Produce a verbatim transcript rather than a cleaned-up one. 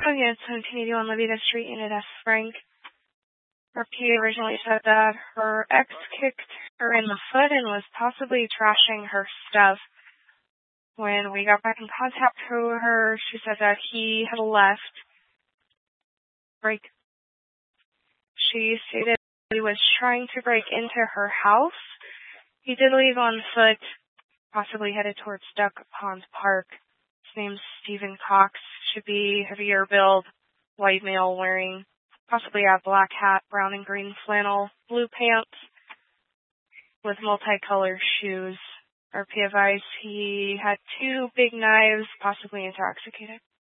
Again, seventeen eighty-one Levita Street, Unit S. Frank. Her P A originally said that her ex kicked her in the foot and was possibly trashing her stuff. When we got back in contact with her, she said that he had left. Break. She stated he was trying to break into her house. He did leave on foot, possibly headed towards Duck Pond Park. His name's Stephen Cox. Should be heavier build, white male wearing possibly a black hat, brown and green flannel, blue pants with multicolored shoes. R P advised he had two big knives, possibly intoxicated.